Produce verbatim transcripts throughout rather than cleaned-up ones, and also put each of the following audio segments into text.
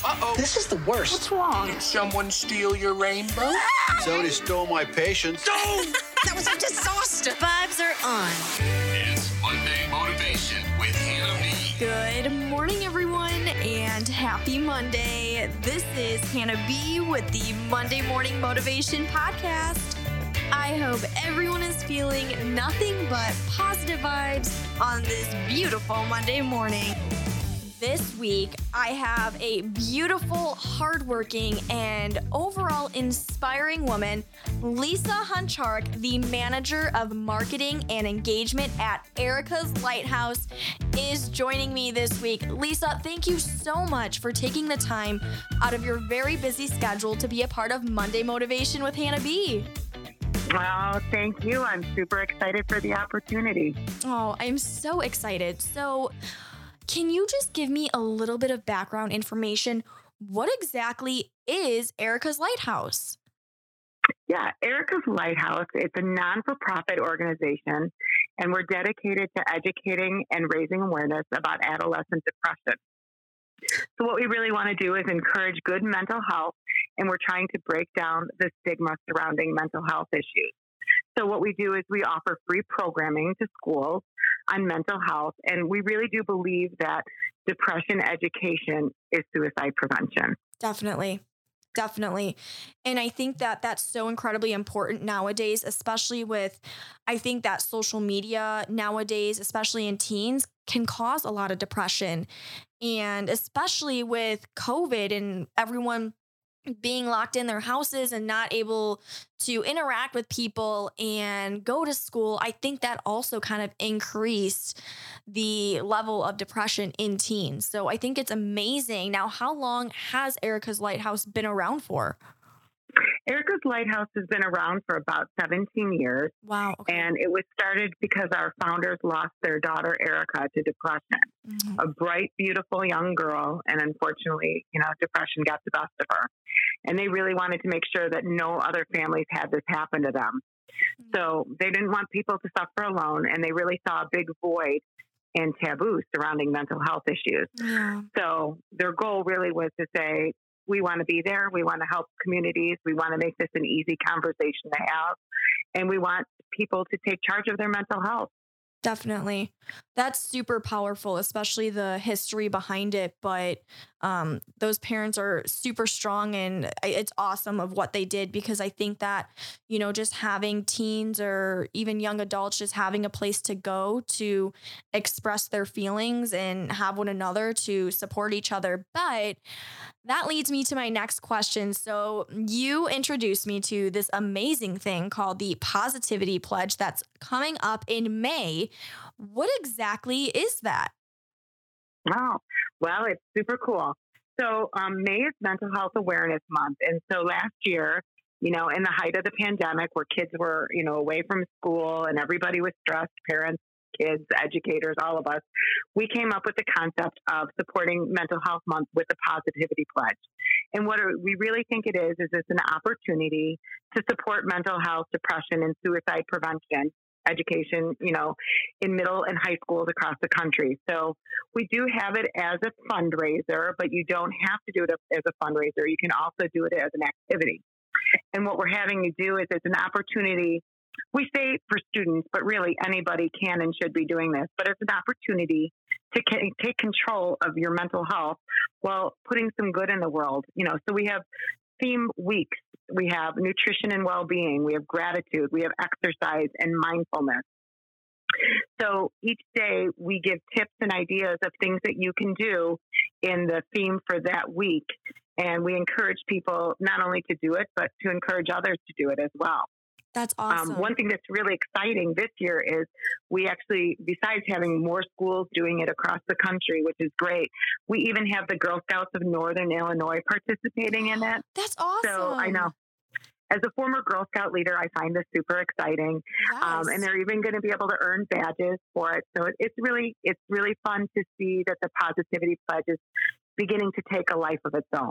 Uh-oh. This is the worst. What's wrong? Did someone steal your rainbow? Somebody stole my patience. Don't! That was a disaster. Vibes are on. It's Monday Motivation with Hannah B. Good morning, everyone, and happy Monday. This is Hannah B with the Monday Morning Motivation Podcast. I hope everyone is feeling nothing but positive vibes on this beautiful Monday morning. This week, I have a beautiful, hardworking, and overall inspiring woman, Lisa Hunchark, the manager of marketing and engagement at Erica's Lighthouse, is joining me this week. Lisa, thank you so much for taking the time out of your very busy schedule to be a part of Monday Motivation with Hannah B. Well, thank you. I'm super excited for the opportunity. Oh, I'm so excited. So, can you just give me a little bit of background information? What exactly is Erica's Lighthouse? Yeah, Erica's Lighthouse, it's a non-for-profit organization, and we're dedicated to educating and raising awareness about adolescent depression. So what we really want to do is encourage good mental health, and we're trying to break down the stigma surrounding mental health issues. So what we do is we offer free programming to schools on mental health, and we really do believe that depression education is suicide prevention. Definitely. Definitely. And I think that that's so incredibly important nowadays, especially with, I think that social media nowadays, especially in teens, can cause a lot of depression. And especially with COVID and everyone being locked in their houses and not able to interact with people and go to school, I think that also kind of increased the level of depression in teens. So I think it's amazing. Now, how long has Erica's Lighthouse been around for? Erica's Lighthouse has been around for about seventeen years. Wow. Okay. And it was started because our founders lost their daughter, Erica, to depression. Mm-hmm. A bright, beautiful young girl. And unfortunately, you know, depression got the best of her. And they really wanted to make sure that no other families had this happen to them. Mm-hmm. So they didn't want people to suffer alone. And they really saw a big void and taboo surrounding mental health issues. Yeah. So their goal really was to say, we want to be there. We want to help communities. We want to make this an easy conversation to have. And we want people to take charge of their mental health. Definitely. That's super powerful, especially the history behind it. But um, those parents are super strong, and it's awesome of what they did, because I think that, you know, just having teens or even young adults just having a place to go to express their feelings and have one another to support each other. But that leads me to my next question. So you introduced me to this amazing thing called the Positivity Pledge that's coming up in May. What exactly is that? Wow. Well, it's super cool. So um, May is Mental Health Awareness Month. And so last year, you know, in the height of the pandemic, where kids were, you know, away from school and everybody was stressed, parents, kids, educators, all of us, we came up with the concept of supporting Mental Health Month with the Positivity Pledge. And what we really think it is, is it's an opportunity to support mental health, depression, and suicide prevention education, you know, in middle and high schools across the country. So we do have it as a fundraiser, but you don't have to do it as a fundraiser. You can also do it as an activity. And what we're having you do is it's an opportunity. We say for students, but really anybody can and should be doing this, but it's an opportunity to take control of your mental health while putting some good in the world. You know, so we have theme weeks. We have nutrition and well-being. We have gratitude. We have exercise and mindfulness. So each day we give tips and ideas of things that you can do in the theme for that week. And we encourage people not only to do it, but to encourage others to do it as well. That's awesome. Um, one thing that's really exciting this year is we actually, besides having more schools doing it across the country, which is great, we even have the Girl Scouts of Northern Illinois participating in it. That's awesome. So I know. As a former Girl Scout leader, I find this super exciting. Yes. Um, and they're even going to be able to earn badges for it. So it, it's really, it's really fun to see that the Positivity Pledge is beginning to take a life of its own.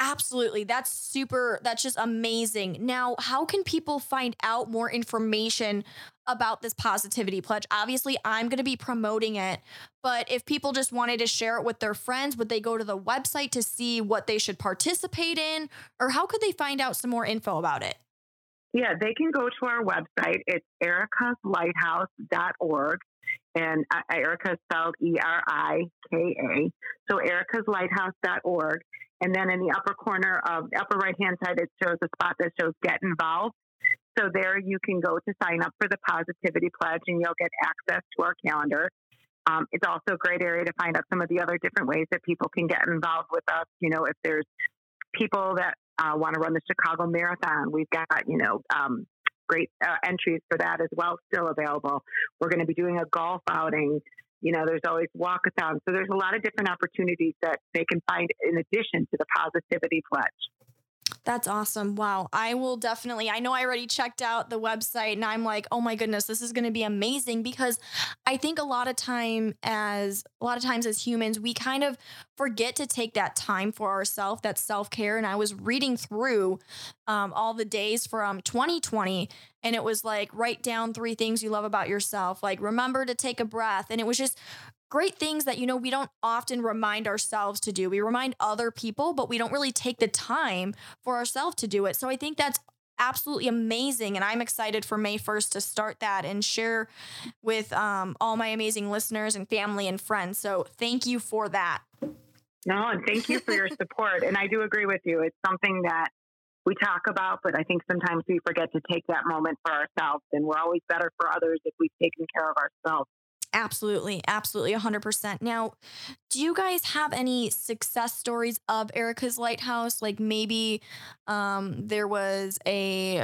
Absolutely. That's super, that's just amazing. Now, how can people find out more information about this positivity pledge? Obviously, I'm going to be promoting it, but if people just wanted to share it with their friends, would they go to the website to see what they should participate in? Or how could they find out some more info about it? Yeah, they can go to our website. It's ericas lighthouse dot org. And uh, Erica is spelled E R I K A. So ericas lighthouse dot org. And then in the upper corner of the upper right-hand side, it shows a spot that shows Get Involved. So there you can go to sign up for the Positivity Pledge, and you'll get access to our calendar. Um, it's also a great area to find out some of the other different ways that people can get involved with us. You know, if there's people that uh, want to run the Chicago Marathon, we've got, you know, um, great uh, entries for that as well still available. We're going to be doing a golf outing. You know, there's always walkathons. So there's a lot of different opportunities that they can find in addition to the Positivity Pledge. That's awesome. Wow. I will definitely, I know I already checked out the website and I'm like, oh my goodness, this is going to be amazing, because I think a lot of time as a lot of times as humans, we kind of forget to take that time for ourselves, that self-care. And I was reading through um, all the days from twenty twenty, and it was like, write down three things you love about yourself. Like, remember to take a breath. And it was just great things that, you know, we don't often remind ourselves to do. We remind other people, but we don't really take the time for ourselves to do it. So I think that's absolutely amazing. And I'm excited for May first to start that and share with um, all my amazing listeners and family and friends. So thank you for that. No, and thank you for your support. And I do agree with you. It's something that we talk about, but I think sometimes we forget to take that moment for ourselves. And we're always better for others if we've taken care of ourselves. Absolutely. Absolutely. one hundred percent. Now, do you guys have any success stories of Erica's Lighthouse? Like maybe um, there was a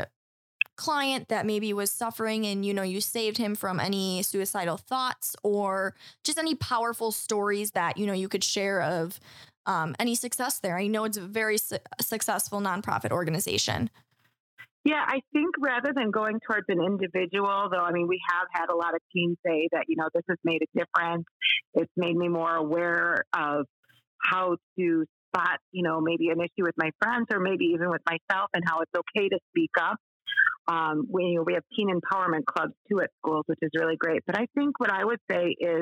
client that maybe was suffering and, you know, you saved him from any suicidal thoughts, or just any powerful stories that, you know, you could share of um, any success there? I know it's a very su- successful nonprofit organization. Yeah, I think rather than going towards an individual, though, I mean, we have had a lot of teens say that, you know, this has made a difference. It's made me more aware of how to spot, you know, maybe an issue with my friends or maybe even with myself, and how it's okay to speak up. Um, we, you know, we have teen empowerment clubs too at schools, which is really great. But I think what I would say is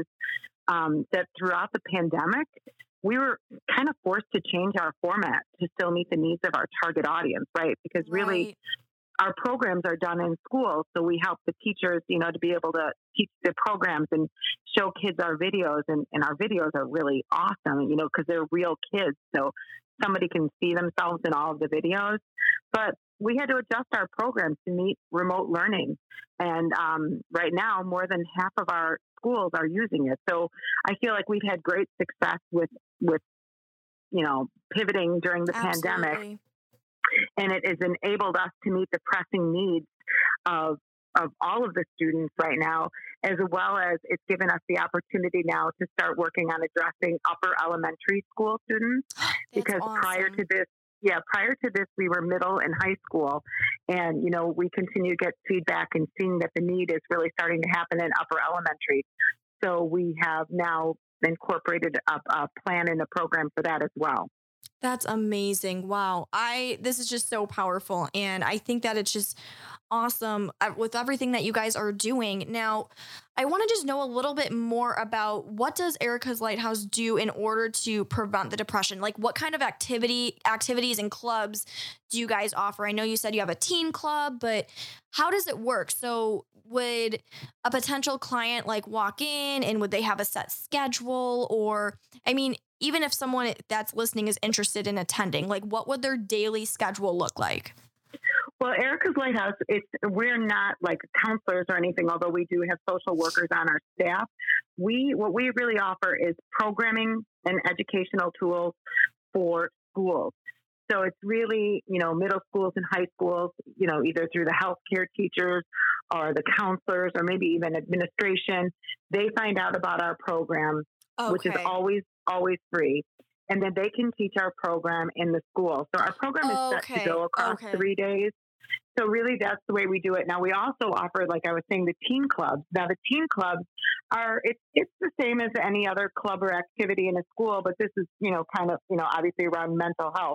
um, that throughout the pandemic, we were kind of forced to change our format to still meet the needs of our target audience, right? Because really, right. Our programs are done in schools, so we help the teachers, you know, to be able to teach the programs and show kids our videos, and, and our videos are really awesome, you know, because they're real kids, so somebody can see themselves in all of the videos. But we had to adjust our programs to meet remote learning, and um, right now, more than half of our schools are using it. So I feel like we've had great success with, with you know, pivoting during the Absolutely. pandemic. And it has enabled us to meet the pressing needs of of all of the students right now, as well as it's given us the opportunity now to start working on addressing upper elementary school students. Because awesome. prior to this, yeah, prior to this, we were middle and high school. And, you know, we continue to get feedback and seeing that the need is really starting to happen in upper elementary. So we have now incorporated a, a plan and a program for that as well. That's amazing. Wow. I, this is just so powerful. And I think that it's just awesome with everything that you guys are doing. Now, I want to just know a little bit more about what does Erica's Lighthouse do in order to prevent the depression? Like what kind of activity, activities and clubs do you guys offer? I know you said you have a teen club, but how does it work? So would a potential client like walk in and would they have a set schedule? Or, I mean, even if someone that's listening is interested in attending, like what would their daily schedule look like? Well, Erica's Lighthouse, it's, we're not like counselors or anything, although we do have social workers on our staff. We, what we really offer is programming and educational tools for schools. So it's really, you know, middle schools and high schools, you know, either through the healthcare teachers or the counselors or maybe even administration. They find out about our program, okay. which is always, always free. And then they can teach our program in the school. So our program is okay. set to go across okay. three days. So really that's the way we do it. Now we also offer, like I was saying, the teen clubs. Now the teen clubs are, it's, it's the same as any other club or activity in a school, but this is, you know, kind of, you know, obviously around mental health.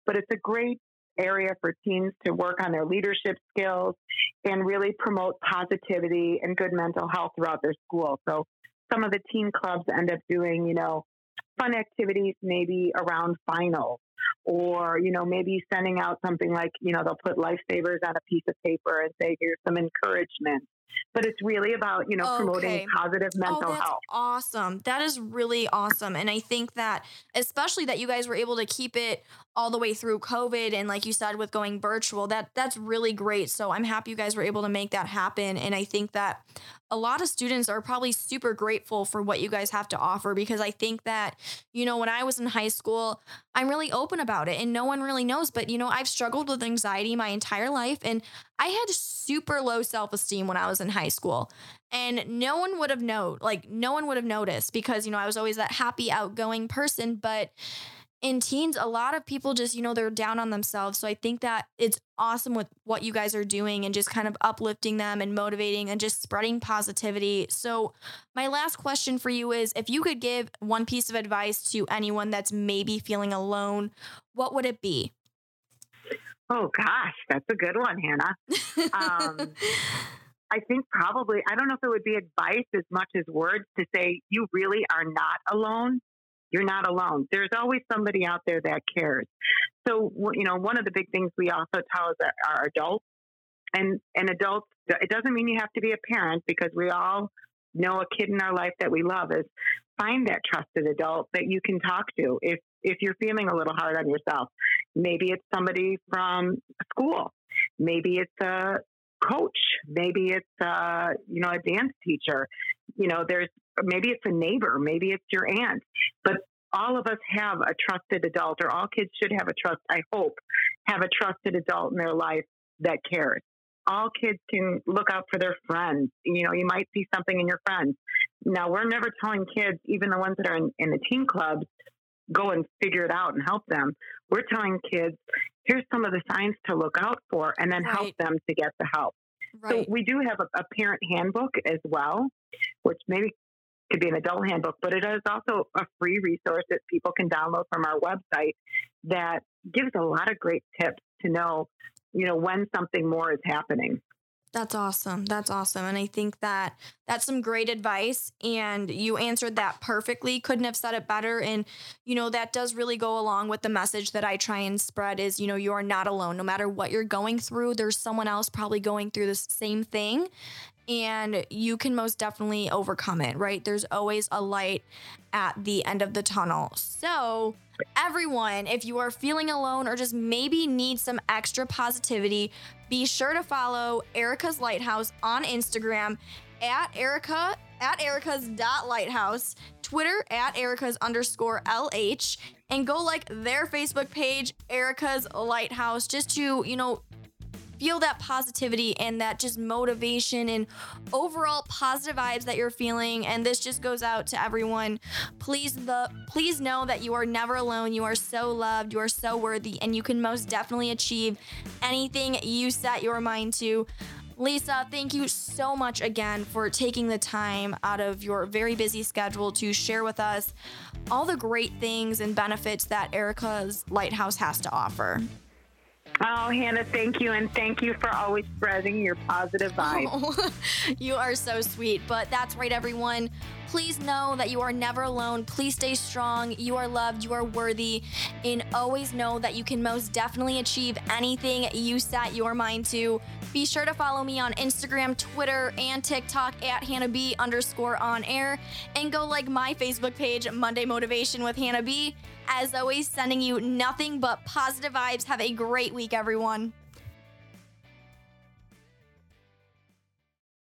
but it's a great area for teens to work on their leadership skills and really promote positivity and good mental health throughout their school. So some of the teen clubs end up doing, you know, fun activities maybe around finals, or, you know, maybe sending out something like, you know, they'll put lifesavers on a piece of paper and say, here's some encouragement. But it's really about, you know, Okay. promoting positive mental oh, that's health. awesome. That is really awesome. And I think that, especially that you guys were able to keep it all the way through COVID, and like you said, with going virtual, that that's really great. So I'm happy you guys were able to make that happen. And I think that a lot of students are probably super grateful for what you guys have to offer, because I think that, you know, when I was in high school, I'm really open about it and no one really knows. But, you know, I've struggled with anxiety my entire life, and I had super low self-esteem when I was in high school, and no one would have known, like no one would have noticed, because, you know, I was always that happy, outgoing person. But in teens, a lot of people just, you know, they're down on themselves. So I think that it's awesome with what you guys are doing and just kind of uplifting them and motivating and just spreading positivity. So my last question for you is, if you could give one piece of advice to anyone that's maybe feeling alone, what would it be? Oh, gosh, that's a good one, Hannah. Um, I think probably, I don't know if it would be advice as much as words to say, you really are not alone. You're not alone. There's always somebody out there that cares. So, you know, one of the big things we also tell is that our adults and, and adults, it doesn't mean you have to be a parent, because we all know a kid in our life that we love, is find that trusted adult that you can talk to. If, if you're feeling a little hard on yourself, maybe it's somebody from school. Maybe it's a coach. Maybe it's, uh, you know, a dance teacher. You know, there's, maybe it's a neighbor, maybe it's your aunt, but all of us have a trusted adult, or all kids should have a trust, I hope, have a trusted adult in their life that cares. All kids can look out for their friends. You know, you might see something in your friends. Now, we're never telling kids, even the ones that are in, in the teen clubs, go and figure it out and help them. We're telling kids, here's some of the signs to look out for, and then Right. help them to get the help. Right. So we do have a, a parent handbook as well, which maybe could be an adult handbook, but it is also a free resource that people can download from our website that gives a lot of great tips to know, you know, when something more is happening. That's awesome. That's awesome. And I think that that's some great advice, and you answered that perfectly. Couldn't have said it better. And, you know, that does really go along with the message that I try and spread is, you know, you are not alone. No matter what you're going through, there's someone else probably going through the same thing, and you can most definitely overcome it, right? There's always a light at the end of the tunnel. So everyone, if you are feeling alone or just maybe need some extra positivity, be sure to follow Erica's Lighthouse on Instagram at Erica, at Erica's dot lighthouse, Twitter at Erica's underscore LH, and go like their Facebook page, Erica's Lighthouse, just to, you know, feel that positivity and that just motivation and overall positive vibes that you're feeling. And this just goes out to everyone. Please the please know that you are never alone. You are so loved. You are so worthy, and you can most definitely achieve anything you set your mind to. Lisa, thank you so much again for taking the time out of your very busy schedule to share with us all the great things and benefits that Erica's Lighthouse has to offer. Oh, Hannah, thank you. And thank you for always spreading your positive vibe. Oh, you are so sweet. But that's right, everyone. Please know that you are never alone. Please stay strong. You are loved. You are worthy. And always know that you can most definitely achieve anything you set your mind to. Be sure to follow me on Instagram, Twitter, and TikTok at Hannah B underscore on air. And go like my Facebook page, Monday Motivation with Hannah B. As always, sending you nothing but positive vibes. Have a great week, everyone.